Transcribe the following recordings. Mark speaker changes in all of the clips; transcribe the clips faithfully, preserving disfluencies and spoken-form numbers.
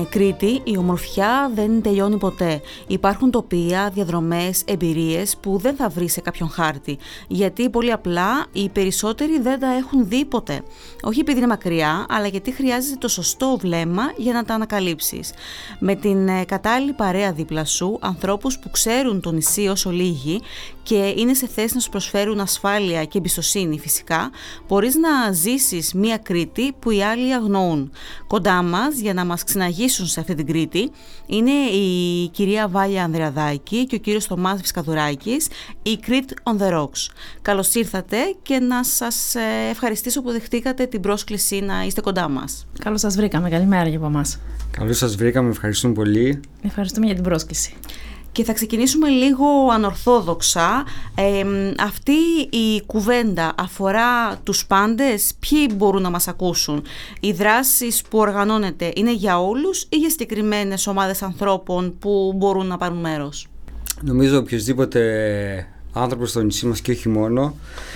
Speaker 1: Κρήτη η ομορφιά δεν τελειώνει ποτέ. Υπάρχουν τοπία, διαδρομές, εμπειρίες που δεν θα βρεις σε κάποιον χάρτη. Γιατί πολύ απλά οι περισσότεροι δεν τα έχουν δει ποτέ. Όχι επειδή είναι μακριά, αλλά γιατί χρειάζεται το σωστό βλέμμα για να τα ανακαλύψεις. Με την κατάλληλη παρέα δίπλα σου, ανθρώπους που ξέρουν το νησί όσο λίγοι και είναι σε θέση να σου προσφέρουν ασφάλεια και εμπιστοσύνη φυσικά, μπορείς να ζήσεις μια Κρήτη που οι άλλοι αγνοούν. Κοντά μας, για να μας ξυναγήσουν σε αυτή την Κρήτη, είναι η κυρία Βάλια Ανδρεαδάκη και ο κύριος Θωμάς Φυσκαδουράκης, η Crete on the Rocks. Καλώς ήρθατε και να σας ευχαριστήσω που δεχτήκατε την πρόσκληση να είστε κοντά μας.
Speaker 2: Καλώς σας βρήκαμε, καλημέρα για από εμάς.
Speaker 3: Καλώς σας βρήκαμε, ευχαριστούμε πολύ.
Speaker 2: Ευχαριστούμε για την πρόσκληση.
Speaker 1: Και θα ξεκινήσουμε λίγο ανορθόδοξα. Ε, αυτή η κουβέντα αφορά τους πάντες, ποιοι μπορούν να μας ακούσουν? Οι δράσεις που οργανώνεται είναι για όλους ή για συγκεκριμένες ομάδες ανθρώπων που μπορούν να πάρουν μέρος?
Speaker 3: Νομίζω οποιοσδήποτε άνθρωπος στο νησί μας και όχι μόνο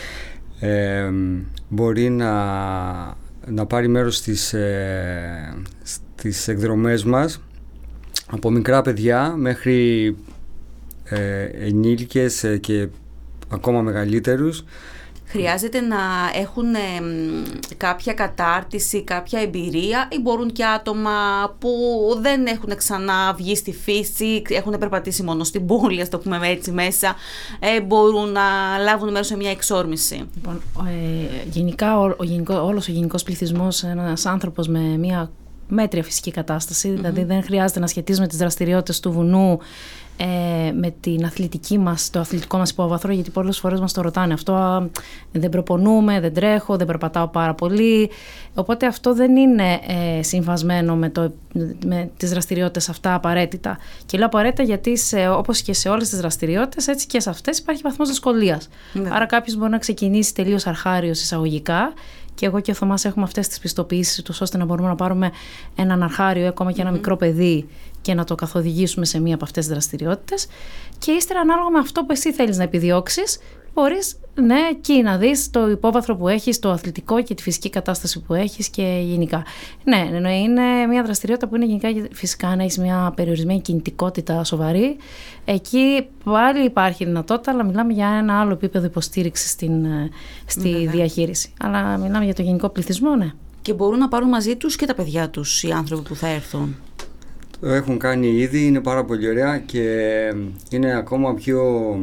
Speaker 3: ε, μπορεί να, να πάρει μέρος στις, ε, στις εκδρομές μας, από μικρά παιδιά μέχρι ε, ενήλικες ε, και ακόμα μεγαλύτερους.
Speaker 1: Χρειάζεται να έχουν ε, κάποια κατάρτιση, κάποια εμπειρία, ή μπορούν και άτομα που δεν έχουν ξανά βγει στη φύση, έχουν περπατήσει μόνο στην πόλη, ας το πούμε έτσι μέσα, ε, μπορούν να λάβουν μέρος σε μια εξόρμηση?
Speaker 2: Λοιπόν, ε, γενικά ο, ο γενικό, όλος ο γενικός πληθυσμός, ένας άνθρωπος με μια μέτρια φυσική κατάσταση, mm-hmm. δηλαδή δεν χρειάζεται να σχετίζουμε τις δραστηριότητες του βουνού ε, με την αθλητική μας, το αθλητικό μας υπόβαθρο, γιατί πολλές φορές μας το ρωτάνε αυτό, α, δεν προπονούμε, δεν τρέχω, δεν περπατάω πάρα πολύ, οπότε αυτό δεν είναι ε, συμβασμένο με, το, με τις δραστηριότητες αυτά απαραίτητα. Και λέω απαραίτητα γιατί σε, όπως και σε όλες τις δραστηριότητες, έτσι και σε αυτές υπάρχει βαθμός δυσκολίας. Mm-hmm. Άρα κάποιος μπορεί να ξεκινήσει τελείως αρχάριος εισαγωγικά, και εγώ και ο Θωμάς έχουμε αυτές τις πιστοποιήσεις τους, ώστε να μπορούμε να πάρουμε έναν αρχάριο, ακόμα και ένα mm-hmm. μικρό παιδί, και να το καθοδηγήσουμε σε μία από αυτές τις δραστηριότητες. Και ύστερα, ανάλογα με αυτό που εσύ θέλεις να επιδιώξεις, μπορείς, ναι, εκεί να δεις το υπόβαθρο που έχεις, το αθλητικό και τη φυσική κατάσταση που έχεις και γενικά. Ναι, είναι μια δραστηριότητα που είναι γενικά, φυσικά, να έχεις μια περιορισμένη κινητικότητα σοβαρή. Εκεί πάλι υπάρχει δυνατότητα, αλλά μιλάμε για ένα άλλο επίπεδο υποστήριξης στην, στη ναι, διαχείριση. Αλλά μιλάμε για το γενικό πληθυσμό, ναι.
Speaker 1: Και μπορούν να πάρουν μαζί τους και τα παιδιά τους οι άνθρωποι που θα έρθουν?
Speaker 3: Το έχουν κάνει ήδη, είναι πάρα πολύ ωραία και είναι ακόμα πιο...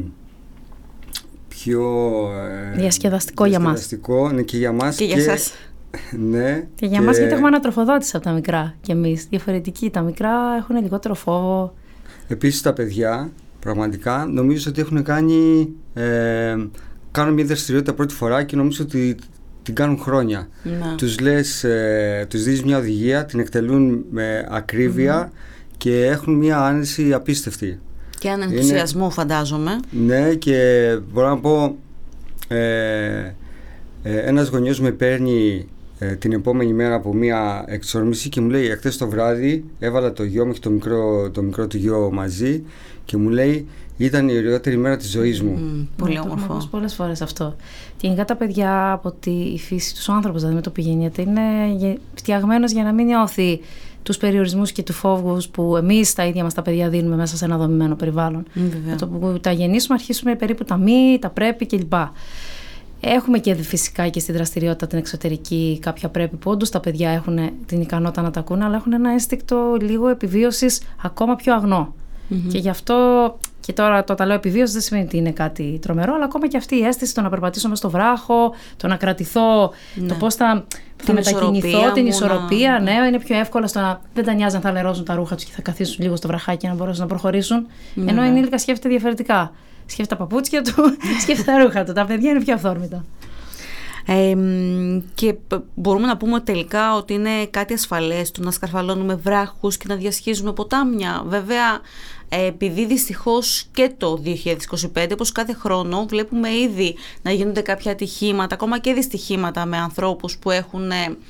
Speaker 3: πιο
Speaker 2: διασκεδαστικό, διασκεδαστικό
Speaker 3: για μας. Ναι, και για μας.
Speaker 1: Και για και... σας.
Speaker 3: Ναι.
Speaker 2: Και για και... μας, γιατί έχουμε ανατροφοδότηση από τα μικρά κι εμείς. Διαφορετικοί, τα μικρά έχουν λιγότερο φόβο.
Speaker 3: Επίσης τα παιδιά, πραγματικά, νομίζω ότι έχουν κάνει... Ε, κάνουν μια δραστηριότητα πρώτη φορά και νομίζω ότι την κάνουν χρόνια. Να. Τους λες, ε, τους δίνεις μια οδηγία, την εκτελούν με ακρίβεια mm-hmm. και έχουν μια άνεση απίστευτη.
Speaker 1: Και έναν ενθουσιασμό, είναι, φαντάζομαι.
Speaker 3: Ναι, και μπορώ να πω, ε, ε, ένας γονιός με παίρνει ε, την επόμενη μέρα από μια εξόρμηση και μου λέει, εχθές το βράδυ έβαλα το γιο μου και το μικρό, το μικρό του γιο μαζί και μου λέει, ήταν η ωραιότερη μέρα της ζωής μου.
Speaker 1: Mm, πολύ όμορφο.
Speaker 2: Το έχω πολλές φορές αυτό. Και γενικά τα παιδιά, από τη φύση τους, ο άνθρωπος δηλαδή με το που γεννιέται, είναι φτιαγμένος για να μην νιώθει τους περιορισμούς και του φόβους που εμείς τα ίδια μας τα παιδιά δίνουμε μέσα σε ένα δομημένο περιβάλλον. Mm, με το που τα γεννήσουμε, αρχίσουμε περίπου τα μη, τα πρέπει κλπ. Έχουμε και φυσικά και στη δραστηριότητα την εξωτερική κάποια πρέπει που όντως τα παιδιά έχουν την ικανότητα να τα ακούνε, αλλά έχουν ένα ένστικτο λίγο επιβίωσης ακόμα πιο αγνό. Mm-hmm. Και γι' αυτό, και τώρα το τα λέω επιβίωση, δεν σημαίνει ότι είναι κάτι τρομερό, αλλά ακόμα και αυτή η αίσθηση, το να περπατήσω μες στο βράχο, το να κρατηθώ, ναι. το πώς θα, θα μετακινηθώ, την ισορροπία, να... ναι, είναι πιο εύκολο στο να δεν τα νοιάζει αν θα λερώσουν τα ρούχα τους και θα καθίσουν λίγο στο βραχάκι να μπορέσουν να προχωρήσουν. Ναι. Ενώ η ενήλικα σκέφτεται διαφορετικά. Σκέφτεται τα παπούτσια του, σκέφτεται τα ρούχα του. Τα παιδιά είναι πιο αυθόρμητα.
Speaker 1: Ε, και μπορούμε να πούμε τελικά ότι είναι κάτι ασφαλές του να σκαρφαλώνουμε βράχους και να διασχίζουμε ποτάμια. Βέβαια, επειδή δυστυχώς και το δύο χιλιάδες είκοσι πέντε, όπως κάθε χρόνο, βλέπουμε ήδη να γίνονται κάποια ατυχήματα, ακόμα και δυστυχήματα με ανθρώπους που, έχουν,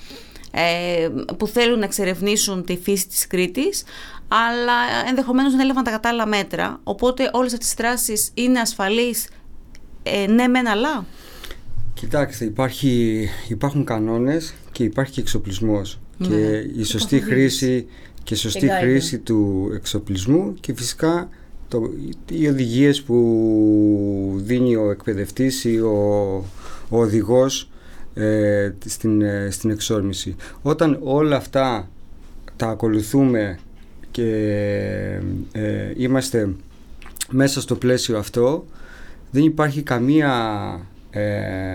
Speaker 1: ε, που θέλουν να εξερευνήσουν τη φύση της Κρήτης, αλλά ενδεχομένως δεν έλαβαν τα κατάλληλα μέτρα. Οπότε όλες αυτές τις δράσεις είναι ασφαλείς, ε, ναι μεν αλλά...
Speaker 3: Κοιτάξτε, υπάρχει, υπάρχουν κανόνες και υπάρχει και εξοπλισμός. Mm. Και η σωστή χρήση και σωστή και χρήση του εξοπλισμού και φυσικά το, οι οδηγίες που δίνει ο εκπαιδευτής ή ο, ο οδηγός ε, στην, ε, στην εξόρμηση. Όταν όλα αυτά τα ακολουθούμε και ε, είμαστε μέσα στο πλαίσιο αυτό, δεν υπάρχει καμία, ε,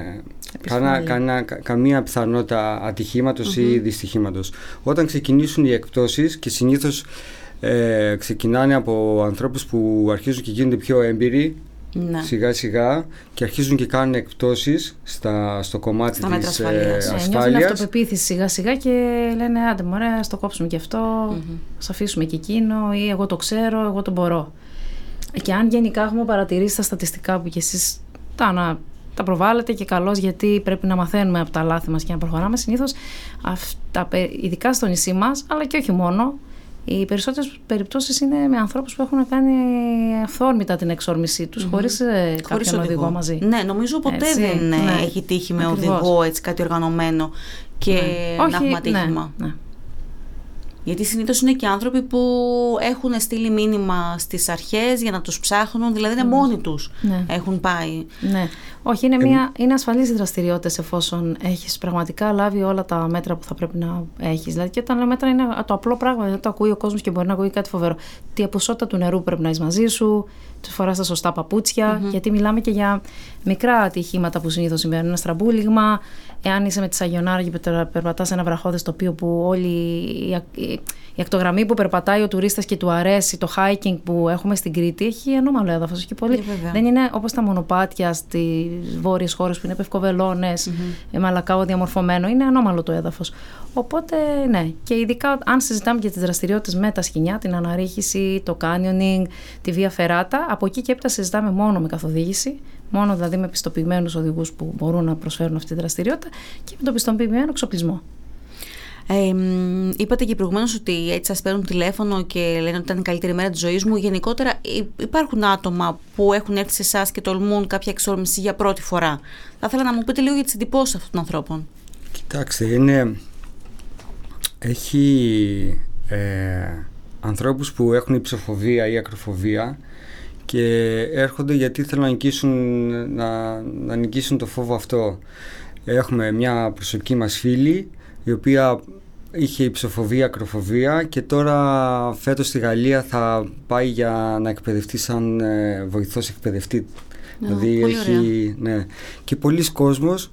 Speaker 3: κανά, κανά, καμία πιθανότητα ατυχήματος mm-hmm. ή δυστυχήματος. Όταν ξεκινήσουν οι εκπτώσεις, και συνήθως ε, ξεκινάνε από ανθρώπους που αρχίζουν και γίνονται πιο έμπειροι, ναι. σιγά σιγά, και αρχίζουν και κάνουν εκπτώσεις στα, στο κομμάτι στα της ασφάλειας. Ε, ασφάλειας.
Speaker 2: Ναι, νιώθουν αυτοπεποίθηση σιγά σιγά και λένε άντε μωρέ, ας το κόψουμε και αυτό, mm-hmm. ας αφήσουμε και εκείνο, ή εγώ το ξέρω, εγώ το μπορώ. Και αν γενικά έχουμε παρατηρήσει τα στατιστικά που κι εσείς τα, να, τα προβάλλετε και καλώς, γιατί πρέπει να μαθαίνουμε από τα λάθη μας και να προχωράμε, συνήθως αυτά, ειδικά στο νησί μας, αλλά και όχι μόνο, οι περισσότερες περιπτώσεις είναι με ανθρώπους που έχουν κάνει αυθόρμητα την εξόρμησή τους, mm-hmm. χωρίς, χωρίς κάποιον οδηγό. οδηγό μαζί.
Speaker 1: Ναι, νομίζω ποτέ έτσι, δεν ναι. έχει τύχει με Ακριβώς. οδηγό έτσι, κάτι οργανωμένο και ναι. να έχουμε ατύχημα. Ναι, ναι. Γιατί συνήθως είναι και άνθρωποι που έχουν στείλει μήνυμα στις αρχές για να τους ψάχνουν, δηλαδή είναι μόνοι τους, ναι. έχουν πάει.
Speaker 2: Ναι. Όχι, είναι, μια, είναι ασφαλείς οι δραστηριότητες εφόσον έχεις πραγματικά λάβει όλα τα μέτρα που θα πρέπει να έχεις. Δηλαδή και όταν λέω μέτρα είναι το απλό πράγμα, δηλαδή το ακούει ο κόσμος και μπορεί να ακούει κάτι φοβερό. Τι ποσότητα του νερού πρέπει να έχεις μαζί σου, του φοράς τα σωστά παπούτσια, mm-hmm. γιατί μιλάμε και για μικρά ατυχήματα που συνήθως συμβαίνουν. Ένα στραμπούλιγμα, εάν είσαι με τη σαγιονάρα και περπατάς σε ένα βραχώδες τοπίο που όλη η, η ακτογραμμή που περπατάει ο τουρίστας και του αρέσει, το hiking που έχουμε στην Κρήτη, έχει ανώμαλο έδαφος και πολύ. Yeah, δεν είναι όπως τα μονοπάτια στις βόρειες χώρες που είναι πευκοβελώνες, mm-hmm. μαλακάο διαμορφωμένο, είναι ανώμαλο το έδαφος. Οπότε, ναι, και ειδικά αν συζητάμε για τις δραστηριότητες με τα σκοινιά, την αναρρίχηση, το canyoning, τη βία φεράτα, από εκεί και έπειτα συζητάμε μόνο με καθοδήγηση, μόνο δηλαδή με πιστοποιημένους οδηγούς που μπορούν να προσφέρουν αυτή τη δραστηριότητα και με τον πιστοποιημένο εξοπλισμό.
Speaker 1: Ε, είπατε και προηγουμένως ότι έτσι σας παίρνουν τηλέφωνο και λένε ότι ήταν η καλύτερη μέρα της ζωής μου. Γενικότερα υπάρχουν άτομα που έχουν έρθει σε εσάς και τολμούν κάποια εξόρμηση για πρώτη φορά. Θα ήθελα να μου πείτε λίγο για τις εντυπώσεις αυτών των ανθρώπων.
Speaker 3: Κοιτάξτε, είναι... έχει ε, ανθρώπους που έχουν υψοφοβία ή ακροφοβία και έρχονται γιατί θέλουν να νικήσουν, να, να νικήσουν το φόβο αυτό. Έχουμε μια προσωπική μας φίλη η οποία είχε υψοφοβία, ακροφοβία και τώρα φέτος στη Γαλλία θα πάει για να εκπαιδευτεί σαν ε, βοηθός εκπαιδευτή. Oh, δηλαδή έχει, ναι. Και πολλοί κόσμος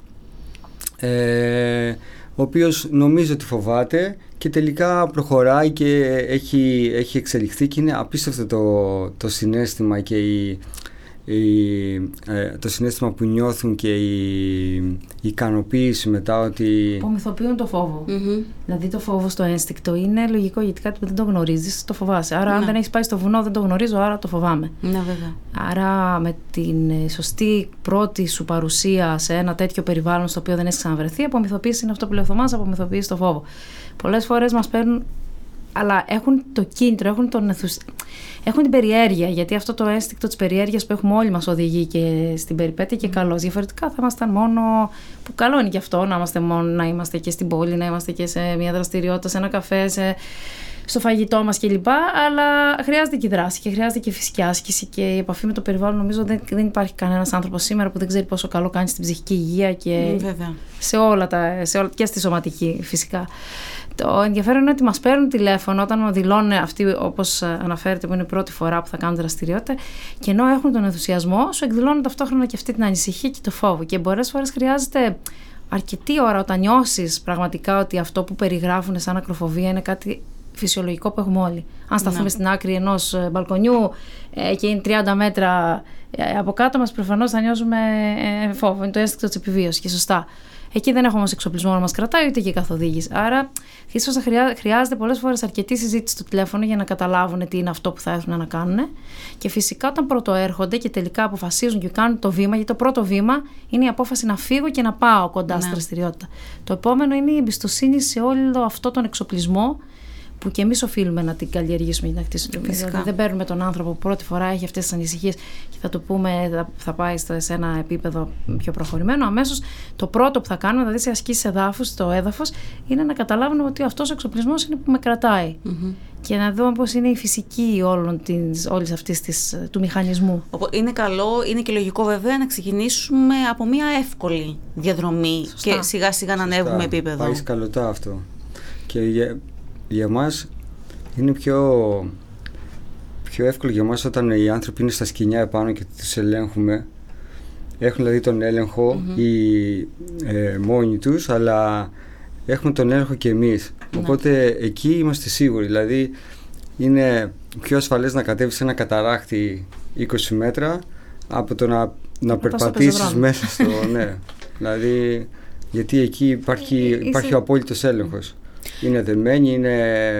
Speaker 3: ε, ο οποίος νομίζει ότι φοβάται και τελικά προχωράει και έχει, έχει εξελιχθεί και είναι απίστευτο το, το συναίσθημα και η, η, ε, το συναίσθημα που νιώθουν και η, η ικανοποίηση μετά ότι...
Speaker 2: Απομυθοποιούν το φόβο. Mm-hmm. Δηλαδή το φόβο στο ένστικτο είναι λογικό γιατί κάτι που δεν το γνωρίζεις το φοβάσαι. Άρα, ναι. αν δεν έχεις πάει στο βουνό, δεν το γνωρίζω, άρα το φοβάμαι.
Speaker 1: Ναι, βέβαια.
Speaker 2: Άρα, με την σωστή πρώτη σου παρουσία σε ένα τέτοιο περιβάλλον στο οποίο δεν έχεις ξαναβρεθεί, απομυθοποίηση είναι αυτό που λέω Θωμάς, απομυθοποίηση το φόβο. Πολλές φορές μας παίρνουν, αλλά έχουν το κίνητρο, έχουν, τον ενθουσ... έχουν την περιέργεια, γιατί αυτό το ένστικτο της περιέργειας που έχουμε όλοι μας οδηγεί και στην περιπέτεια και mm. καλώς. Διαφορετικά θα ήμασταν μόνο, που καλό είναι και αυτό, να είμαστε μόνο, να είμαστε και στην πόλη, να είμαστε και σε μια δραστηριότητα, σε ένα καφέ, σε... στο φαγητό μας κλπ. Αλλά χρειάζεται και δράση και χρειάζεται και φυσική άσκηση και η επαφή με το περιβάλλον. Νομίζω δεν, δεν υπάρχει κανένας άνθρωπος σήμερα που δεν ξέρει πόσο καλό κάνει στην ψυχική υγεία και
Speaker 1: mm,
Speaker 2: σε όλα τα, σε όλα, και στη σωματική φυσικά. Το ενδιαφέρον είναι ότι μας παίρνουν τηλέφωνο όταν δηλώνουν αυτοί, όπως αναφέρεται, που είναι η πρώτη φορά που θα κάνουν δραστηριότητα, και ενώ έχουν τον ενθουσιασμό, σου εκδηλώνουν ταυτόχρονα και αυτή την ανησυχία και το φόβο. Και πολλές φορές χρειάζεται αρκετή ώρα όταν νιώσεις πραγματικά ότι αυτό που περιγράφουν σαν ακροφοβία είναι κάτι φυσιολογικό που έχουμε όλοι. Αν σταθούμε ναι. στην άκρη ενός μπαλκονιού ε, και είναι τριάντα μέτρα ε, από κάτω μας, προφανώς θα νιώσουμε ε, φόβο. Είναι το αίσθητο της επιβίωσης και σωστά. Εκεί δεν έχουμε όμως εξοπλισμό να μας κρατάει ούτε και καθοδήγηση. Άρα, ίσως χρειά, χρειάζεται πολλές φορές αρκετή συζήτηση στο τηλέφωνο για να καταλάβουν τι είναι αυτό που θα έρθουν να κάνουν. Και φυσικά, όταν πρωτοέρχονται και τελικά αποφασίζουν και κάνουν το βήμα, γιατί το πρώτο βήμα είναι η απόφαση να φύγω και να πάω κοντά ναι. στη δραστηριότητα. Το επόμενο είναι η εμπιστοσύνη σε όλο αυτό τον εξοπλισμό που και εμείς οφείλουμε να την καλλιεργήσουμε για να χτίσουμε. Δηλαδή δεν παίρνουμε τον άνθρωπο που πρώτη φορά έχει αυτές τις ανησυχίες και θα του πούμε θα, θα πάει σε ένα επίπεδο πιο προχωρημένο. Αμέσως το πρώτο που θα κάνουμε, δηλαδή σε ασκήσεις εδάφους, στο έδαφος, είναι να καταλάβουμε ότι αυτός ο εξοπλισμός είναι που με κρατάει. Mm-hmm. Και να δούμε πώς είναι η φυσική όλων της, όλης αυτής της, του μηχανισμού.
Speaker 1: Είναι καλό, είναι και λογικό βέβαια να ξεκινήσουμε από μια εύκολη διαδρομή. Σωστά. Και σιγά σιγά να ανέβουμε επίπεδο.
Speaker 3: Πάει σκαλωτά αυτό. Και για, για μας είναι πιο, πιο εύκολο για μας όταν οι άνθρωποι είναι στα σκοινιά επάνω και τους ελέγχουμε. Έχουν δηλαδή τον έλεγχο mm-hmm. οι, ε, μόνοι τους, αλλά έχουμε τον έλεγχο και εμείς. Ναι. Οπότε εκεί είμαστε σίγουροι. Δηλαδή είναι πιο ασφαλές να κατέβεις σε ένα καταράκτη είκοσι μέτρα από το να, να περπατήσεις μέσα στο... ναι. Δηλαδή, γιατί εκεί υπάρχει, υπάρχει ο απόλυτος έλεγχος. Είναι δεμένοι, είναι...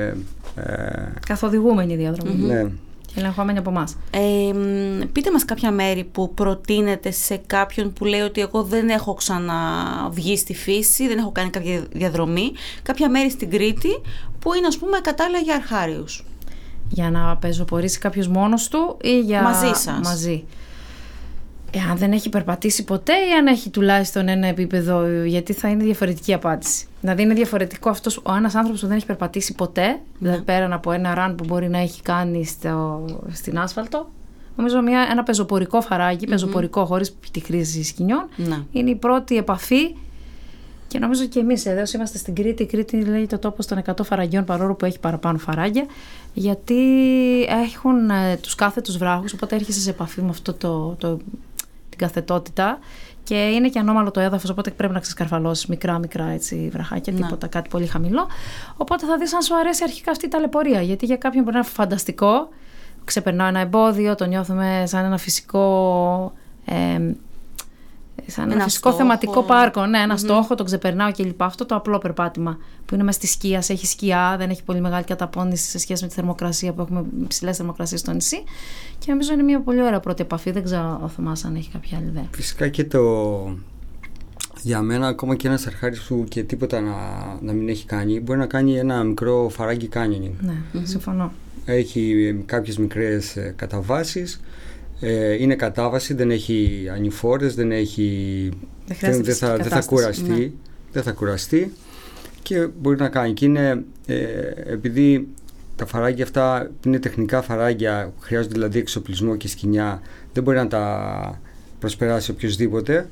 Speaker 2: Ε, καθοδηγούμενη η διαδρομή.
Speaker 3: Mm-hmm. Ναι.
Speaker 2: Ελεγχόμενοι από εμάς.
Speaker 1: Ε, πείτε μας κάποια μέρη που προτείνετε σε κάποιον που λέει ότι εγώ δεν έχω ξαναβγεί στη φύση, δεν έχω κάνει κάποια διαδρομή, κάποια μέρη στην Κρήτη που είναι ας πούμε κατάλληλα για αρχάριους.
Speaker 2: Για να πεζοπορήσει κάποιος μόνος του ή για...
Speaker 1: μαζί σας.
Speaker 2: Μαζί. Εάν δεν έχει περπατήσει ποτέ ή αν έχει τουλάχιστον ένα επίπεδο, γιατί θα είναι διαφορετική απάντηση. Δηλαδή είναι διαφορετικό αυτός ο ένας άνθρωπος που δεν έχει περπατήσει ποτέ, ναι. δηλαδή πέραν από ένα run που μπορεί να έχει κάνει στο, στην άσφαλτο. Νομίζω μια, ένα πεζοπορικό φαράγγι, mm-hmm. πεζοπορικό χωρίς τη χρήση σκηνιών, ναι. είναι η πρώτη επαφή. Και νομίζω και εμείς εδώ είμαστε στην Κρήτη. Η Κρήτη λέγεται ο τόπος των εκατό φαραγγιών, παρόλο που έχει παραπάνω φαράγγια, γιατί έχουν ε, τους κάθετους βράχους, οπότε έρχεσαι σε επαφή με αυτό το, το, την καθετότητα. Και είναι και ανώμαλο το έδαφος, οπότε πρέπει να ξεσκαρφαλώσεις μικρά μικρά έτσι, βραχάκια, να. τίποτα, κάτι πολύ χαμηλό. Οπότε θα δεις αν σου αρέσει αρχικά αυτή η ταλαιπωρία. Γιατί για κάποιον μπορεί να είναι φανταστικό, ξεπερνάω ένα εμπόδιο, το νιώθουμε σαν ένα φυσικό. Ε, Σαν ένα, ένα φυσικό στόχο. Θεματικό πάρκο. Ναι, ένα mm-hmm. στόχο, τον ξεπερνάω κλπ. Αυτό το απλό περπάτημα που είναι μέσα στη σκία, έχει σκιά, δεν έχει πολύ μεγάλη καταπώνηση σε σχέση με τη θερμοκρασία που έχουμε ψηλές θερμοκρασίες στο νησί. Και νομίζω είναι μια πολύ ωραία πρώτη επαφή. Δεν ξέρω ο Θωμάς αν έχει κάποια άλλη ιδέα.
Speaker 3: Φυσικά και το. Για μένα, ακόμα και ένας αρχάρης που και τίποτα να, να μην έχει κάνει, μπορεί να κάνει ένα μικρό φαράγγι canyoning.
Speaker 2: Ναι, mm-hmm. συμφωνώ.
Speaker 3: Έχει κάποιες μικρές καταβάσεις. Ε, είναι κατάβαση, δεν έχει ανηφόρες, δεν έχει. Δεν, δεν, θα, δεν θα κουραστεί. Ναι. Δεν θα κουραστεί και μπορεί να κάνει. Και είναι ε, επειδή τα φαράγγια αυτά είναι τεχνικά φαράγγια, χρειάζονται δηλαδή εξοπλισμό και σκοινιά, δεν μπορεί να τα προσπεράσει οποιοδήποτε.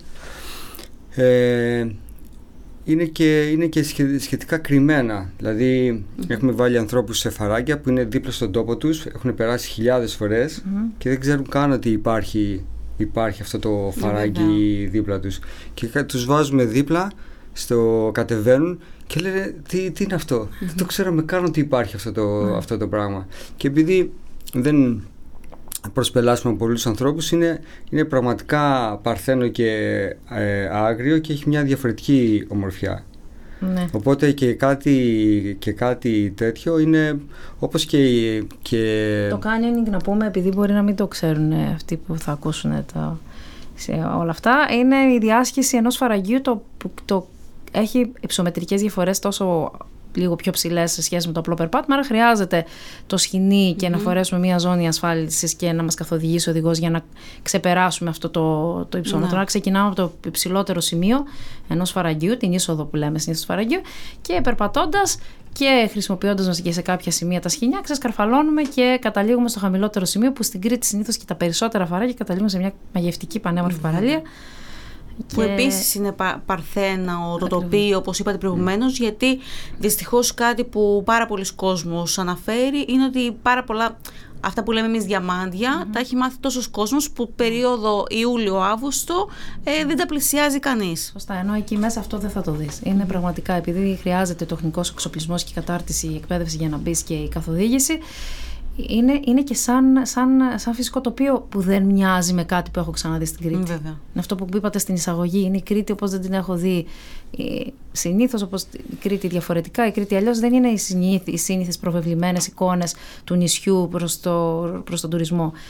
Speaker 3: Ε, είναι και, είναι και σχετικά κρυμμένα. Δηλαδή mm-hmm. έχουμε βάλει ανθρώπους σε φαράγγια που είναι δίπλα στον τόπο τους, έχουν περάσει χιλιάδες φορές mm-hmm. και δεν ξέρουν καν ότι υπάρχει, υπάρχει αυτό το φαράγγι mm-hmm. δίπλα τους. Και τους βάζουμε δίπλα, στο κατεβαίνουν και λένε τι, τι είναι αυτό. Mm-hmm. Δεν το ξέραμε καν ότι υπάρχει αυτό το, mm-hmm. αυτό το πράγμα. Και επειδή δεν προσπελάσουμε πολλούς ανθρώπους, είναι, είναι πραγματικά παρθένο και ε, άγριο και έχει μια διαφορετική ομορφιά. Ναι. Οπότε και κάτι, και κάτι τέτοιο είναι όπως και, και...
Speaker 2: Το canyoning, να πούμε, επειδή μπορεί να μην το ξέρουν αυτοί που θα ακούσουν το, σε όλα αυτά, είναι η διάσκηση ενός φαραγγιού το, το έχει υψομετρικές διαφορές τόσο λίγο πιο ψηλές σε σχέση με το απλό περπάτημα, άρα χρειάζεται το σχοινί και mm-hmm. να φορέσουμε μια ζώνη ασφάλισης και να μας καθοδηγήσει ο οδηγός για να ξεπεράσουμε αυτό το, το υψόμετρο. Mm-hmm. Άρα ξεκινάμε από το υψηλότερο σημείο ενός φαραγγιού, την είσοδο που λέμε συνήθως φαραγγιού, και περπατώντας και χρησιμοποιώντας μας και σε κάποια σημεία τα σχοινιά, ξεσκαρφαλώνουμε και καταλήγουμε στο χαμηλότερο σημείο, που στην Κρήτη συνήθως και τα περισσότερα φαράγγια καταλήγουν σε μια μαγευτική πανέμορφη mm-hmm. παραλία.
Speaker 1: Που και... επίσης είναι πα, παρθένα το τοπίο, όπως είπατε προηγουμένως, mm. γιατί δυστυχώς κάτι που πάρα πολλοί κόσμος αναφέρει είναι ότι πάρα πολλά, αυτά που λέμε εμείς διαμάντια, mm. τα έχει μάθει τόσος κόσμος που περίοδο Ιούλιο-Αύγουστο ε, δεν τα πλησιάζει κανείς.
Speaker 2: Σωστά, ενώ εκεί μέσα αυτό δεν θα το δεις. Είναι πραγματικά, επειδή χρειάζεται τεχνικός εξοπλισμός και η κατάρτιση, η εκπαίδευση για να μπεις και η καθοδήγηση. Είναι, είναι και σαν, σαν, σαν φυσικό τοπίο που δεν μοιάζει με κάτι που έχω ξαναδεί στην Κρήτη.
Speaker 1: Βέβαια.
Speaker 2: Είναι αυτό που είπατε στην εισαγωγή. Είναι η Κρήτη όπως δεν την έχω δει. Συνήθως όπως η Κρήτη διαφορετικά, η Κρήτη αλλιώς δεν είναι οι, συνήθ, οι σύνηθες προβεβλημένες εικόνες του νησιού προς, το, προς τον τουρισμό.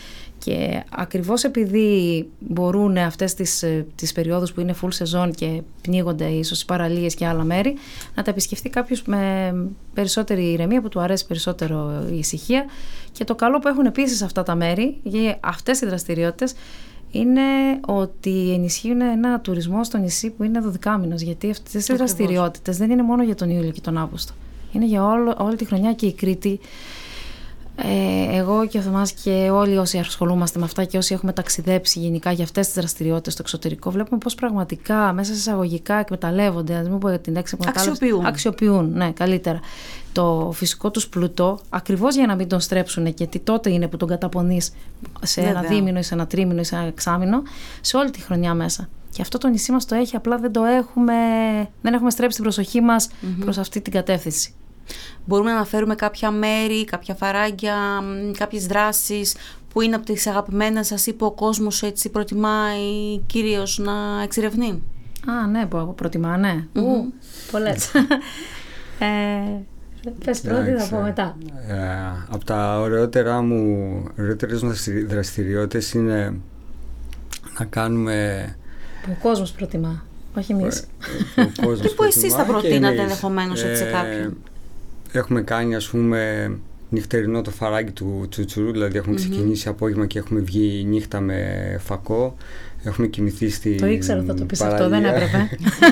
Speaker 2: Και ακριβώς επειδή μπορούν αυτές τις, τις περιόδους που είναι full σεζόν και πνίγονται ίσως οι παραλίες και άλλα μέρη, να τα επισκεφτεί κάποιος με περισσότερη ηρεμία, που του αρέσει περισσότερο η ησυχία. Και το καλό που έχουν επίσης αυτά τα μέρη, για αυτές οι δραστηριότητες, είναι ότι ενισχύουν ένα τουρισμό στο νησί που είναι δωδεκάμηνος, γιατί αυτές οι δραστηριότητες δεν είναι μόνο για τον Ιούλιο και τον Αύγουστο. Είναι για όλο, όλη τη χρονιά. Και η Κρήτη, ε, εγώ και ο Θωμάς και όλοι όσοι ασχολούμαστε με αυτά και όσοι έχουμε ταξιδέψει γενικά για αυτές τις δραστηριότητες στο εξωτερικό, βλέπουμε πως πραγματικά μέσα σε εισαγωγικά εκμεταλλεύονται, ας μην πω την λέξη
Speaker 1: αξιοποιούν.
Speaker 2: αξιοποιούν, ναι, καλύτερα, το φυσικό τους πλούτο, ακριβώς για να μην τον στρέψουν, γιατί τότε είναι που τον καταπονείς σε Βέβαια. ένα δίμηνο ή σε ένα τρίμηνο ή σε ένα εξάμηνο, σε όλη τη χρονιά μέσα. Και αυτό το νησί μας το έχει, απλά δεν το έχουμε, δεν έχουμε στρέψει την προσοχή μας mm-hmm. προς αυτή την κατεύθυνση.
Speaker 1: Μπορούμε να αναφέρουμε κάποια μέρη, κάποια φαράγγια, κάποιες δράσεις που είναι από τις αγαπημένες σας ή που ο κόσμος έτσι προτιμάει κυρίως να εξερευνεί?
Speaker 2: Α, ναι, που προτιμά, ναι. Mm-hmm. Ου, πολλές. ε, πες πρώτη, θα πω μετά.
Speaker 3: Ε, από τα ωραιότερα μου, ωραιότερες δραστηριότητες είναι να κάνουμε...
Speaker 2: Που ο κόσμος προτιμά, όχι εμείς.
Speaker 1: Και που εσείς θα προτείνατε ενδεχομένως έτσι σε κάποιον?
Speaker 3: Έχουμε κάνει, ας πούμε, νυχτερινό το φαράγγι του Τσουτσουρού, δηλαδή έχουμε mm-hmm. ξεκινήσει απόγευμα και έχουμε βγει νύχτα με φακό. Έχουμε κοιμηθεί στη
Speaker 2: Το ήξερα θα το πεις αυτό, δεν έπρεπε.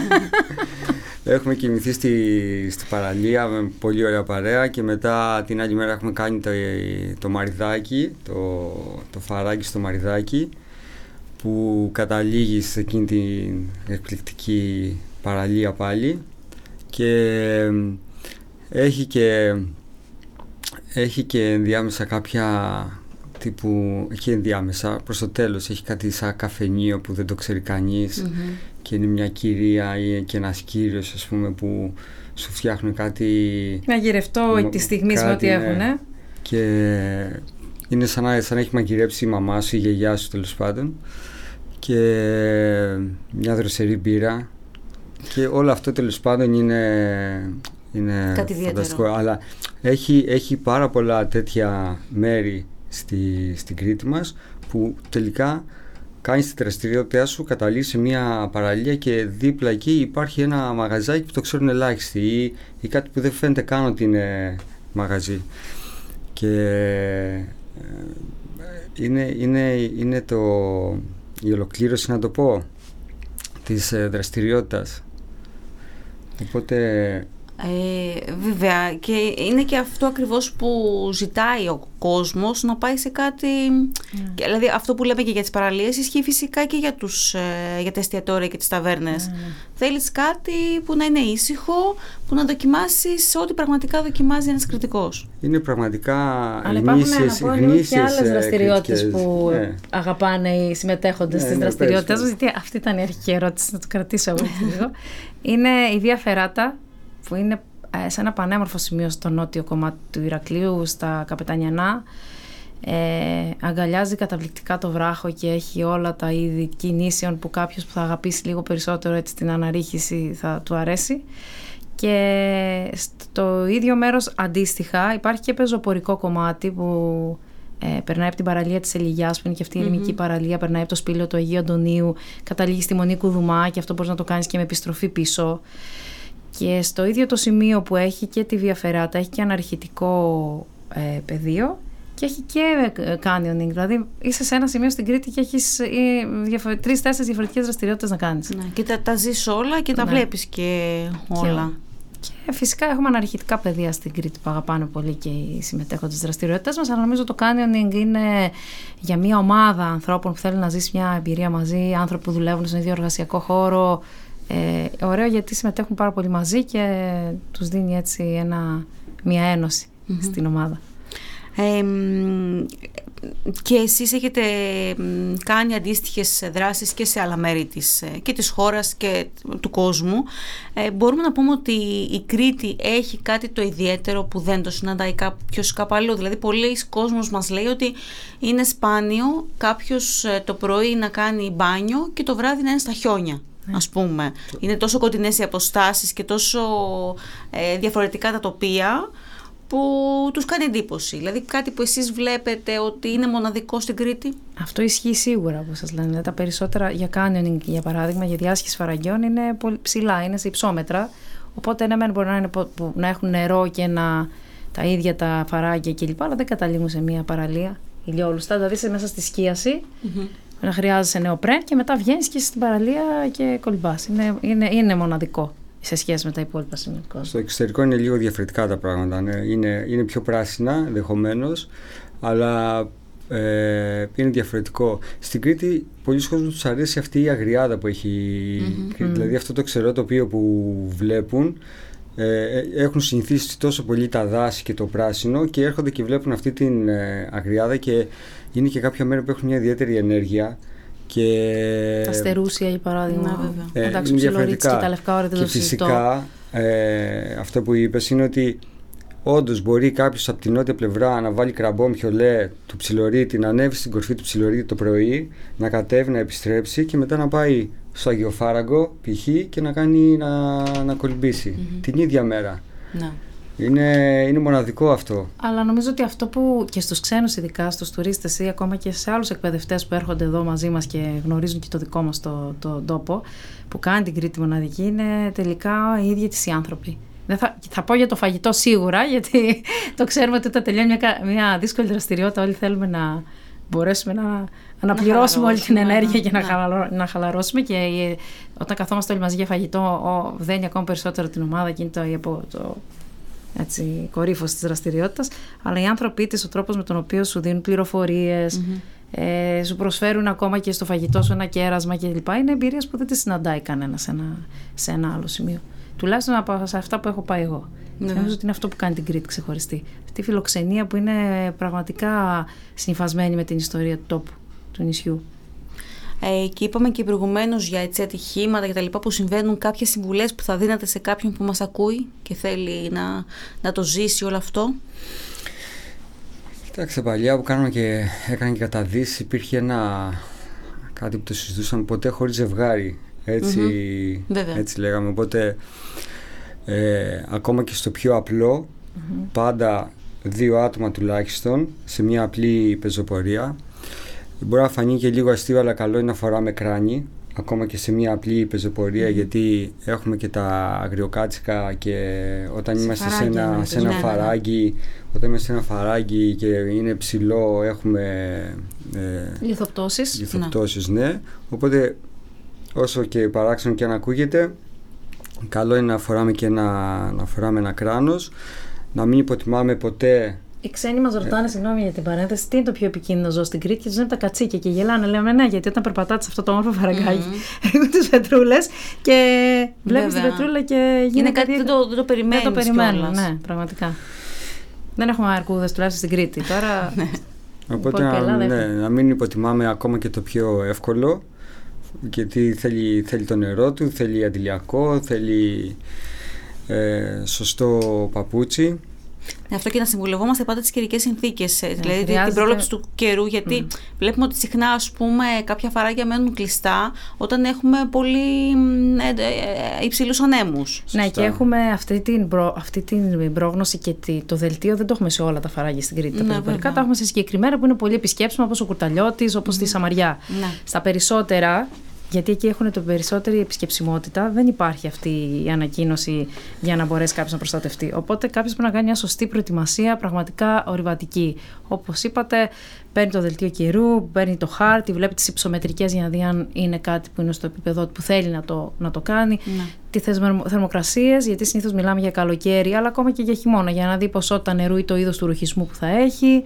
Speaker 3: Έχουμε κοιμηθεί στη, στη παραλία με πολύ ωραία παρέα και μετά την άλλη μέρα έχουμε κάνει το, το μαριδάκι, το, το φαράγγι στο μαριδάκι, που καταλήγει σε εκείνη την εκπληκτική παραλία πάλι, και έχει και έχει και ενδιάμεσα κάποια τύπου, έχει ενδιάμεσα προς το τέλος έχει κάτι σαν καφενείο που δεν το ξέρει κανείς mm-hmm. και είναι μια κυρία ή και ένας κύριος, ας πούμε, που σου φτιάχνουν κάτι
Speaker 2: να γυρευτώ μ, τη στιγμή με ό,τι έχουν, ναι.
Speaker 3: Και είναι σαν να, σαν να έχει μαγειρέψει η μαμά σου, η γιαγιά σου τέλος πάντων, και μια δροσερή μπύρα, και όλο αυτό τέλος πάντων είναι, είναι φανταστικό. Αλλά έχει, έχει πάρα πολλά τέτοια μέρη στη, στην Κρήτη μας, που τελικά κάνεις τη δραστηριότητά σου, καταλήγεις σε μια παραλία και δίπλα εκεί υπάρχει ένα μαγαζάκι που το ξέρουν ελάχιστοι, ή, ή κάτι που δεν φαίνεται καν ότι είναι μαγαζί. Και είναι, είναι, είναι το, η ολοκλήρωση, να το πω, της δραστηριότητας. Οπότε...
Speaker 1: Ε, βέβαια, και είναι και αυτό ακριβώς που ζητάει ο κόσμος, να πάει σε κάτι mm. και, δηλαδή αυτό που λέμε και για τις παραλίες ισχύει φυσικά και για, τους, ε, για τα εστιατόρια και τις ταβέρνες. Mm. Θέλεις κάτι που να είναι ήσυχο, που να δοκιμάσεις ό,τι πραγματικά δοκιμάζει ένας κριτικός.
Speaker 3: Είναι πραγματικά
Speaker 2: γνήσιες, γνήσιες και άλλες δραστηριότητες που ναι. αγαπάνε οι συμμετέχοντες ναι, στις ναι, δραστηριότητες. Γιατί αυτή ήταν η αρχική ερώτηση, να το κρατήσω εγώ λίγο. Είναι η Βία Φεράτα, που είναι σε ένα πανέμορφο σημείο στο νότιο κομμάτι του Ηρακλείου, στα Καπετανιανά. Ε, αγκαλιάζει καταπληκτικά το βράχο και έχει όλα τα είδη κινήσεων που κάποιος που θα αγαπήσει λίγο περισσότερο έτσι την αναρρίχηση θα του αρέσει. Και στο ίδιο μέρος αντίστοιχα υπάρχει και πεζοπορικό κομμάτι που ε, περνάει από την παραλία της Ελιγιάς, που είναι και αυτή η ερημική mm-hmm. παραλία, περνάει από το σπήλαιο του Αγίου Αντωνίου, καταλήγει στη Μονή Κουδουμά, και αυτό μπορείς να το κάνεις και με επιστροφή πίσω. Και στο ίδιο το σημείο που έχει και τη Βία Φεράτα, έχει και ένα αρχιτικό ε, πεδίο και έχει και canyoning. Δηλαδή είσαι σε ένα σημείο στην Κρήτη και έχεις ε, διαφο- τρεις-τέσσερις διαφορετικές δραστηριότητες να κάνεις.
Speaker 1: Ναι, και τα, τα ζεις όλα και τα ναι. βλέπεις και όλα.
Speaker 2: Και, και φυσικά έχουμε αναρχητικά πεδία στην Κρήτη που αγαπάνε πολύ και οι συμμετέχοντες στις δραστηριότητες μας. Αλλά νομίζω το canyoning είναι για μια ομάδα ανθρώπων που θέλουν να ζήσει μια εμπειρία μαζί, άνθρωποι που δουλεύουν στον ίδιο εργασιακό χώρο. Ε, ωραίο, γιατί συμμετέχουν πάρα πολύ μαζί και τους δίνει έτσι ένα, μια ένωση mm-hmm. στην ομάδα.
Speaker 1: Ε, και εσείς έχετε κάνει αντίστοιχες δράσεις και σε άλλα μέρη της, και της χώρας και του κόσμου. Ε, μπορούμε να πούμε ότι η Κρήτη έχει κάτι το ιδιαίτερο που δεν το συναντάει κάποιος κάπου αλλού. Δηλαδή πολλοί κόσμος μας λέει ότι είναι σπάνιο κάποιος το πρωί να κάνει μπάνιο και το βράδυ να είναι στα χιόνια. Ας πούμε. Είναι τόσο κοντινές οι αποστάσεις και τόσο ε, διαφορετικά τα τοπία, που τους κάνει εντύπωση? Δηλαδή κάτι που εσείς βλέπετε ότι είναι μοναδικό στην Κρήτη?
Speaker 2: Αυτό ισχύει σίγουρα, όπως σας λένε. Τα περισσότερα για canyoning, για παράδειγμα, για διάσχεση φαραγγιών είναι πολύ ψηλά, είναι σε υψόμετρα. Οπότε ναι, μεν μπορεί να, είναι, να έχουν νερό και να, τα ίδια τα φαράγγια κλπ. Αλλά δεν καταλήγουν σε μια παραλία ηλιόλουστα. Δηλαδή είσαι μέσα στη σκίαση, mm-hmm. να χρειάζεσαι νεοπρέν και μετά βγαίνεις και στην παραλία και κολυμπάς. Είναι, είναι, είναι μοναδικό σε σχέση με τα υπόλοιπα σημεία.
Speaker 3: Στο εξωτερικό είναι λίγο διαφορετικά τα πράγματα. Ναι. Είναι, είναι πιο πράσινα ενδεχομένως, αλλά ε, είναι διαφορετικό. Στην Κρήτη, πολλοί κόσμοι τους αρέσει αυτή η αγριάδα που έχει. Mm-hmm. Δηλαδή αυτό το ξερό τοπίο που βλέπουν. Ε, έχουν συνηθίσει τόσο πολύ τα δάση και το πράσινο και έρχονται και βλέπουν αυτή την ε, αγριάδα, και είναι και κάποια μέρα που έχουν μια ιδιαίτερη ενέργεια. Και
Speaker 2: τα στερούσια, για παράδειγμα.
Speaker 3: Ε,
Speaker 2: Εντάξει, είναι διαφορετικά. Και τα λευκά όρια δεν
Speaker 3: και
Speaker 2: το
Speaker 3: φυσικά ε, αυτό που είπες είναι ότι όντως μπορεί κάποιος από την νότια πλευρά να βάλει κραμπόμ-χιολέ του Ψιλορίτη, να ανέβει στην κορφή του Ψιλορίτη το πρωί, να κατέβει, να επιστρέψει και μετά να πάει στο Αγιοφάραγκο π.χ. και να κάνει να, να κολυμπήσει mm-hmm. την ίδια μέρα.
Speaker 1: Ναι.
Speaker 3: Είναι, είναι μοναδικό αυτό.
Speaker 2: Αλλά νομίζω ότι αυτό που και στους ξένους, ειδικά στους τουρίστες ή ακόμα και σε άλλους εκπαιδευτές που έρχονται εδώ μαζί μας και γνωρίζουν και το δικό μας το, το τόπο, που κάνει την Κρήτη μοναδική, είναι τελικά οι ίδιοι τις οι άνθρωποι. Δεν θα, θα πω για το φαγητό σίγουρα, γιατί το ξέρουμε ότι όταν τελειώνει μια, μια δύσκολη δραστηριότητα όλοι θέλουμε να μπορέσουμε να αναπληρώσουμε όλη την ενέργεια και να, χαλαρώ, να χαλαρώσουμε, και όταν καθόμαστε όλοι μαζί για φαγητό δένει ακόμα περισσότερο την ομάδα και είναι το, το, το έτσι, κορύφος της δραστηριότητας. Αλλά οι άνθρωποι της, ο τρόπος με τον οποίο σου δίνουν πληροφορίες, mm-hmm. ε, σου προσφέρουν ακόμα και στο φαγητό σου ένα κέρασμα κλπ. Είναι εμπειρίες που δεν τις συναντάει κανένα σε ένα, σε ένα άλλο σημείο. Τουλάχιστον από σε αυτά που έχω πάει εγώ. Mm-hmm. Νομίζω ότι είναι αυτό που κάνει την Κρήτη ξεχωριστή. Αυτή η φιλοξενία που είναι πραγματικά συνυφασμένη με την ιστορία του τόπου, του νησιού.
Speaker 1: Ε, και είπαμε και προηγουμένως για έτσι, ατυχήματα και τα λοιπά που συμβαίνουν. Κάποιες συμβουλές που θα δίνατε σε κάποιον που μας ακούει και θέλει να, να το ζήσει όλο αυτό?
Speaker 3: Κοιτάξτε, παλιά που κάναμε και έκανα και καταδύσεις, υπήρχε ένα κάτι που το συζητούσαμε, ποτέ χωρίς ζευγάρι, έτσι,
Speaker 1: mm-hmm.
Speaker 3: έτσι λέγαμε. Οπότε ε, ακόμα και στο πιο απλό, mm-hmm. πάντα δύο άτομα τουλάχιστον σε μια απλή πεζοπορία. Μπορεί να φανεί και λίγο αστείο, αλλά καλό είναι να φοράμε κράνη ακόμα και σε μια απλή πεζοπορία, mm-hmm. γιατί έχουμε και τα αγριοκάτσικα, και όταν σε είμαστε φαράγγι, σε ένα, ναι, σε ένα ναι, φαράγγι ναι. όταν είμαστε σε ένα φαράγγι και είναι ψηλό, έχουμε ε,
Speaker 2: λιθοπτώσεις,
Speaker 3: λιθοπτώσεις ναι. ναι. Οπότε όσο και παράξενο και αν ακούγεται, καλό είναι να φοράμε και ένα, να φοράμε ένα κράνος, να μην υποτιμάμε ποτέ.
Speaker 2: Οι ξένοι μας ρωτάνε, yeah. συγγνώμη για την παρένθεση, τι είναι το πιο επικίνδυνο ζώο στην Κρήτη, και τους λένε τα κατσίκια και γελάνε. Λέμε ναι, γιατί όταν περπατάτε σε αυτό το όμορφο φαραγγάκι, έχουν mm-hmm. τις πετρούλες και βλέπεις την πετρούλα και γίνεται.
Speaker 1: Είναι κάτι που δεν το, δεν το περιμένεις.
Speaker 2: Δεν το περιμένουν, ναι, πραγματικά. Δεν έχουμε αρκούδες τουλάχιστον στην Κρήτη. Τώρα.
Speaker 3: Οπότε να, ναι, να μην υποτιμάμε ακόμα και το πιο εύκολο, γιατί θέλει, θέλει το νερό του, θέλει αντιλιακό, θέλει ε, σωστό παπούτσι.
Speaker 1: Ναι, αυτό, και να συμβουλευόμαστε πάντα τις καιρικές συνθήκες, yeah, δηλαδή χρειάζεται... την πρόληψη του καιρού, γιατί mm. βλέπουμε ότι συχνά, ας πούμε, κάποια φαράγγια μένουν κλειστά όταν έχουμε πολύ ε, ε, υψηλούς ανέμους.
Speaker 2: Ναι, και έχουμε αυτή την, προ... αυτή την πρόγνωση και το δελτίο δεν το έχουμε σε όλα τα φαράγγια στην Κρήτη. Ναι, τα περιπολικά τα έχουμε σε συγκεκριμένα που είναι πολύ επισκέψιμα, όπως ο Κουρταλιώτης, όπως mm. τη Σαμαριά. Ναι. Στα περισσότερα, γιατί εκεί έχουν το περισσότερη επισκεψιμότητα, δεν υπάρχει αυτή η ανακοίνωση για να μπορέσει κάποιος να προστατευτεί. Οπότε κάποιος πρέπει να κάνει μια σωστή προετοιμασία, πραγματικά ορειβατική. Όπως είπατε, παίρνει το δελτίο καιρού, παίρνει το χάρτη, βλέπει τις υψομετρικές για να δει αν είναι κάτι που είναι στο επίπεδο που θέλει να το, να το κάνει. Ναι. Τι θερμοκρασίες, γιατί συνήθως μιλάμε για καλοκαίρι, αλλά ακόμα και για χειμώνα, για να δει ποσότητα νερού ή το είδος του ρουχισμού που θα έχει.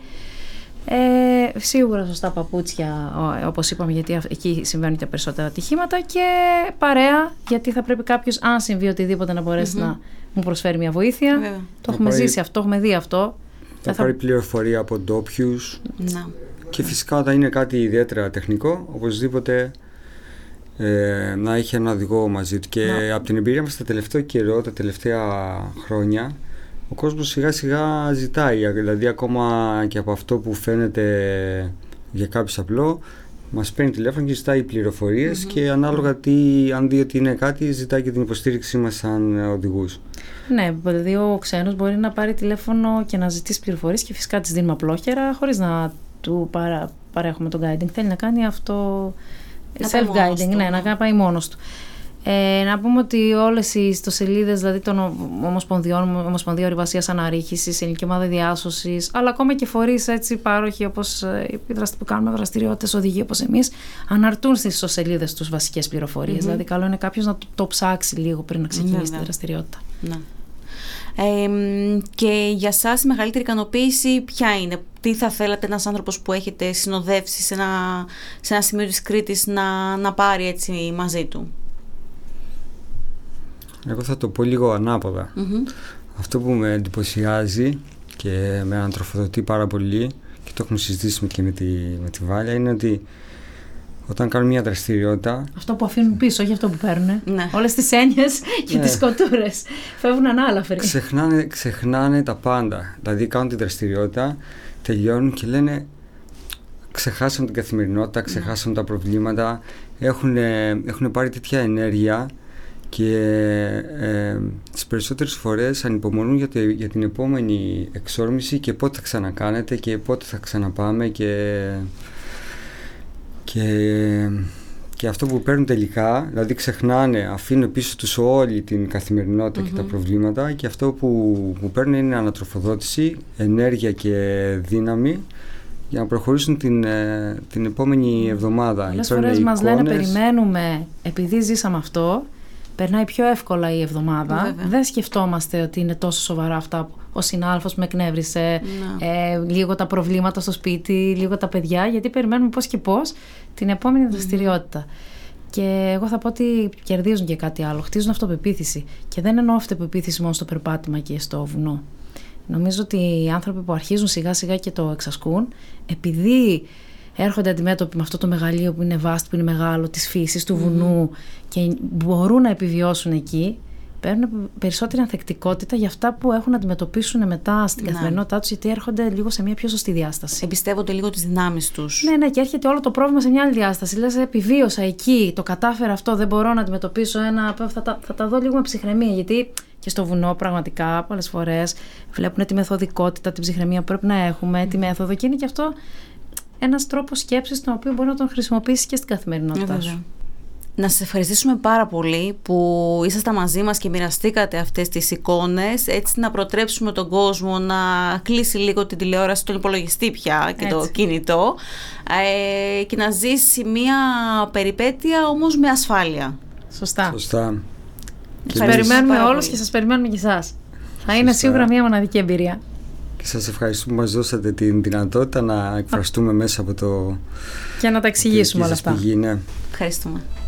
Speaker 2: Ε, σίγουρα σωστά παπούτσια, όπως είπαμε, γιατί εκεί συμβαίνουν τα περισσότερα ατυχήματα, και παρέα, γιατί θα πρέπει κάποιος, αν συμβεί οτιδήποτε, να μπορέσει mm-hmm. να μου προσφέρει μια βοήθεια. Βέβαια. Το έχουμε πάρει, ζήσει αυτό, το έχουμε δει αυτό.
Speaker 3: Θα, θα πάρει πληροφορία από ντόπιους.
Speaker 1: Να.
Speaker 3: Και φυσικά όταν είναι κάτι ιδιαίτερα τεχνικό, οπωσδήποτε ε, να έχει ένα οδηγό μαζί του. Και να. Από την εμπειρία μας τα τελευταία καιρό, τα τελευταία χρόνια, ο κόσμος σιγά σιγά ζητάει, δηλαδή ακόμα και από αυτό που φαίνεται για κάποιους απλό, μας παίρνει τηλέφωνο και ζητάει πληροφορίες, mm-hmm. και ανάλογα τι, αν δει ότι είναι κάτι, ζητάει και την υποστήριξή μας σαν οδηγούς.
Speaker 2: Ναι, δηλαδή ο ξένος μπορεί να πάρει τηλέφωνο και να ζητήσει πληροφορίες και φυσικά τις δίνουμε απλόχερα χωρίς να του παρα, παρέχουμε το guiding. Θέλει να κάνει αυτό self-guiding, ναι, να πάει μόνος του. Ε, να πούμε ότι όλες οι ιστοσελίδες, δηλαδή των Ομοσπονδιών, Ομοσπονδία Ορειβασίας Αναρρίχησης, Ελληνική Ομάδα Διάσωσης, αλλά ακόμα και φορείς έτσι πάροχοι όπως που κάνουμε δραστηριότητες, οδηγοί όπως εμείς, αναρτούν στις ιστοσελίδες τους βασικές πληροφορίες. Mm-hmm. Δηλαδή, καλό είναι κάποιος να το, το ψάξει λίγο πριν να ξεκινήσει mm-hmm. τη δραστηριότητα. Mm-hmm.
Speaker 1: Ε, και για σας η μεγαλύτερη ικανοποίηση ποια είναι? Τι θα θέλατε ένας άνθρωπος που έχετε συνοδεύσει σε ένα, σε ένα σημείο της Κρήτης να, να πάρει έτσι μαζί του?
Speaker 3: Εγώ θα το πω λίγο ανάποδα. Mm-hmm. Αυτό που με εντυπωσιάζει και με ανατροφοδοτεί πάρα πολύ, και το έχουμε συζητήσει και με τη, με τη Βάλια, είναι ότι όταν κάνουν μια δραστηριότητα...
Speaker 2: Αυτό που αφήνουν πίσω, όχι αυτό που παίρνουν.
Speaker 1: Ναι.
Speaker 2: Όλες τις έννοιες και ναι. τις κοτούρες φεύγουν ανάλαφροι.
Speaker 3: Ξεχνάνε, ξεχνάνε τα πάντα. Δηλαδή κάνουν τη δραστηριότητα, τελειώνουν και λένε ξεχάσαμε την καθημερινότητα, ξεχάσαμε ναι. τα προβλήματα, έχουν, έχουν πάρει τέτοια ενέργεια και ε, τις περισσότερες φορές ανυπομονούν για, το, για την επόμενη εξόρμηση και πότε θα ξανακάνετε και πότε θα ξαναπάμε και, και, και αυτό που παίρνουν τελικά, δηλαδή ξεχνάνε, αφήνουν πίσω τους όλη την καθημερινότητα mm-hmm. και τα προβλήματα, και αυτό που, που παίρνουν είναι ανατροφοδότηση, ενέργεια και δύναμη για να προχωρήσουν την, την επόμενη εβδομάδα.
Speaker 2: Πολλές φορές μας λένε περιμένουμε επειδή ζήσαμε αυτό. Περνάει πιο εύκολα η εβδομάδα. Βέβαια. Δεν σκεφτόμαστε ότι είναι τόσο σοβαρά αυτά. Ο συνάδελφος με εκνεύρισε, ε, λίγο τα προβλήματα στο σπίτι, λίγο τα παιδιά, γιατί περιμένουμε πώς και πώς την επόμενη δραστηριότητα. Mm. Και εγώ θα πω ότι κερδίζουν και κάτι άλλο. Χτίζουν αυτοπεποίθηση. Και δεν εννοώ αυτοπεποίθηση μόνο στο περπάτημα και στο βουνό. Νομίζω ότι οι άνθρωποι που αρχίζουν σιγά σιγά και το εξασκούν, επειδή έρχονται αντιμέτωποι με αυτό το μεγαλείο που είναι βάστη, που είναι μεγάλο, της φύσης, του βουνού mm-hmm. και μπορούν να επιβιώσουν εκεί, παίρνουν περισσότερη ανθεκτικότητα για αυτά που έχουν να αντιμετωπίσουν μετά στην ναι. καθημερινότητά τους, γιατί έρχονται λίγο σε μια πιο σωστή διάσταση.
Speaker 1: Εμπιστεύονται λίγο τις δυνάμεις τους.
Speaker 2: Ναι, ναι, και έρχεται όλο το πρόβλημα σε μια άλλη διάσταση. Λες, επιβίωσα εκεί, το κατάφερα αυτό, δεν μπορώ να αντιμετωπίσω ένα. Θα τα, θα τα δω λίγο με ψυχραιμία, γιατί και στο βουνό πραγματικά πολλές φορές βλέπουν τη μεθοδικότητα, την ψυχραιμία που πρέπει να έχουμε, mm. τη μέθοδο, και είναι και αυτό ένας τρόπος σκέψης τον οποίο μπορεί να τον χρησιμοποιήσεις και στην καθημερινότητά σου.
Speaker 1: Να σας ευχαριστήσουμε πάρα πολύ που ήσασταν μαζί μας και μοιραστήκατε αυτές τις εικόνες, έτσι να προτρέψουμε τον κόσμο να κλείσει λίγο την τηλεόραση, τον υπολογιστή πια και έτσι. Το κινητό, ε, και να ζήσει μια περιπέτεια όμως με ασφάλεια.
Speaker 2: Σωστά.
Speaker 3: Σωστά.
Speaker 2: Σας περιμένουμε όλους και σας περιμένουμε και εσάς. Θα είναι σίγουρα μια μοναδική εμπειρία.
Speaker 3: Και σας ευχαριστούμε που μας δώσατε την δυνατότητα να εκφραστούμε μέσα από το...
Speaker 2: και να τα εξηγήσουμε όλα αυτά.
Speaker 3: Πηγή, ναι.
Speaker 1: Ευχαριστούμε.